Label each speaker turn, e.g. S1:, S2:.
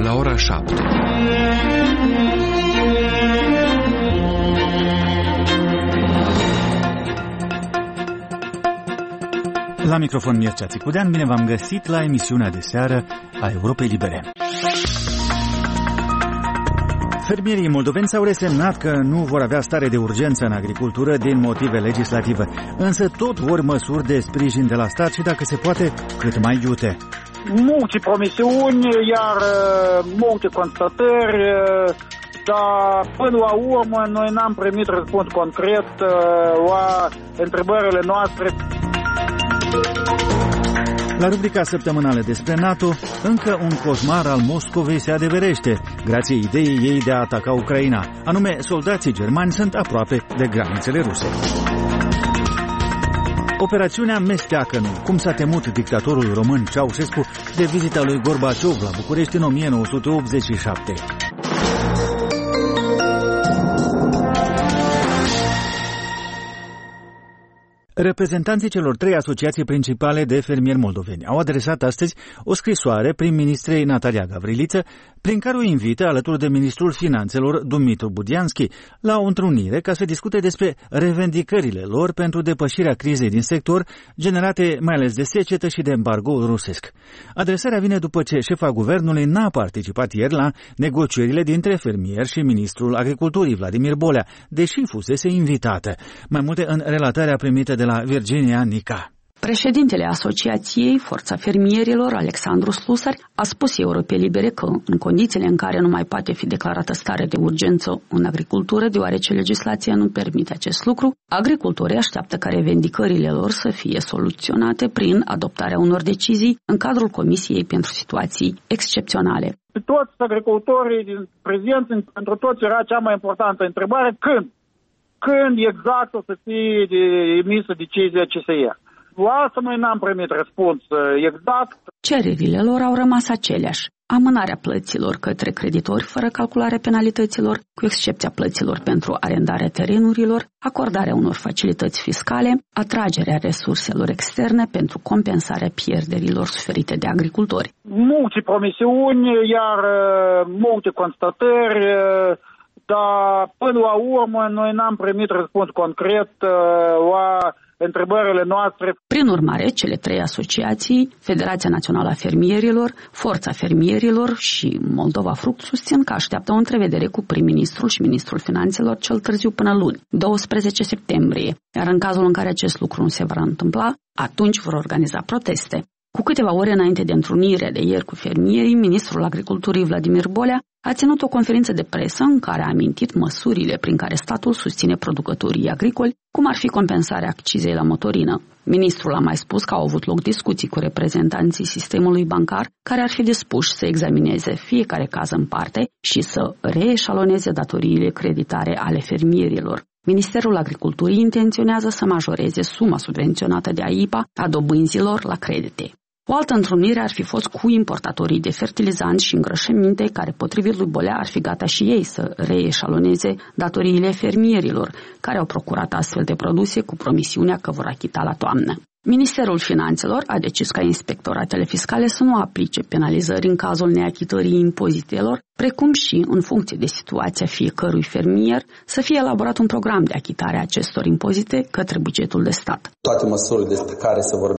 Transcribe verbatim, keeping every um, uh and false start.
S1: la ora șapte.
S2: La microfon Mircea Țicudean, bine v-am găsit la emisiunea de seară a Europei Libere. Fermierii moldoveni s-au resemnat că nu vor avea stare de urgență în agricultură din motive legislative, însă tot vor măsuri de sprijin de la stat și, dacă se poate, cât mai iute.
S3: Multe promisiuni, iar multe constatări, dar până la urmă noi n-am primit răspuns concret la întrebările noastre.
S2: La rubrica săptămânală despre NATO, încă un coșmar al Moscovei se adeverește, grație ideii ei de a ataca Ucraina, anume soldații germani sunt aproape de granițele ruse. Operațiunea Mesteacănu, cum s-a temut dictatorul român Ceaușescu de vizita lui Gorbaciov la București în o mie nouă sute optzeci și șapte. Reprezentanții celor trei asociații principale de fermieri moldoveni au adresat astăzi o scrisoare prim-ministrei Natalia Gavriliță, prin care o invită, alături de ministrul finanțelor Dumitru Budianski, la o întrunire ca să discute despre revendicările lor pentru depășirea crizei din sector, generate mai ales de secetă și de embargo rusesc. Adresarea vine după ce șefa guvernului n-a participat ieri la negocierile dintre fermieri și ministrul agriculturii Vladimir Bolea, deși fusese invitată. Mai multe în relatarea primită de la Virginia Nica.
S4: Președintele Asociației Forța Fermierilor, Alexandru Slusar, a spus Europei Libere că, în condițiile în care nu mai poate fi declarată stare de urgență în agricultură, deoarece legislația nu permite acest lucru, agricultorii așteaptă ca revendicările lor să fie soluționate prin adoptarea unor decizii în cadrul Comisiei pentru Situații Excepționale.
S3: Toți agricultorii din prezent, pentru toți era cea mai importantă întrebare: când? Când exact o să fie emisă decizia C S E? La asta noi n-am primit răspuns exact.
S4: Cererile lor au rămas aceleași. Amânarea plăților către creditori fără calcularea penalităților, cu excepția plăților pentru arendarea terenurilor, acordarea unor facilități fiscale, atragerea resurselor externe pentru compensarea pierderilor suferite de agricultori.
S3: Multe promisiuni, iar multe constatări, dar până la urmă noi n-am primit răspuns concret la întrebările noastre.
S4: Prin urmare, cele trei asociații, Federația Națională a Fermierilor, Forța Fermierilor și Moldova Fruct, susțin că așteaptă o întrevedere cu prim-ministrul și ministrul finanțelor cel târziu până luni, doisprezece septembrie, iar în cazul în care acest lucru nu se va întâmpla, atunci vor organiza proteste. Cu câteva ore înainte de întrunirea de ieri cu fermierii, ministrul agriculturii Vladimir Bolea a ținut o conferință de presă în care a amintit măsurile prin care statul susține producătorii agricoli, cum ar fi compensarea accizei la motorină. Ministrul a mai spus că au avut loc discuții cu reprezentanții sistemului bancar care ar fi dispuși să examineze fiecare caz în parte și să reeșaloneze datoriile creditare ale fermierilor. Ministerul Agriculturii intenționează să majoreze suma subvenționată de A I P A a dobânzilor la credite. O altă întrunire ar fi fost cu importatorii de fertilizanți și îngrășăminte, care, potrivit lui Bolea, ar fi gata și ei să reeșaloneze datoriile fermierilor, care au procurat astfel de produse cu promisiunea că vor achita la toamnă. Ministerul Finanțelor a decis ca inspectoratele fiscale să nu aplice penalizări în cazul neachitării impozitelor, precum și, în funcție de situația fiecărui fermier, să fie elaborat un program de achitare a acestor impozite către bugetul de stat.
S5: Toate măsurile despre care se vor